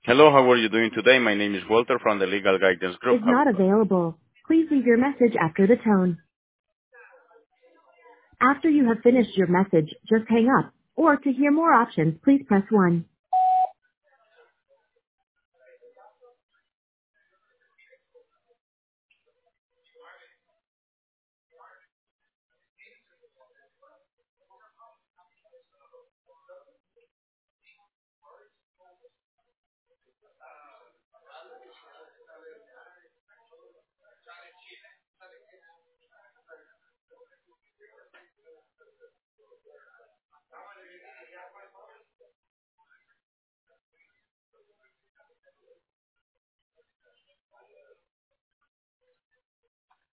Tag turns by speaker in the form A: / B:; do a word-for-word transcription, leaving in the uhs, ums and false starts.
A: Hello, how are you doing today? My name is Walter from the Legal Guidance Group.
B: Is
A: How-
B: not available. Please leave your message after the tone. After you have finished your message, just hang up. Or to hear more options, please press one.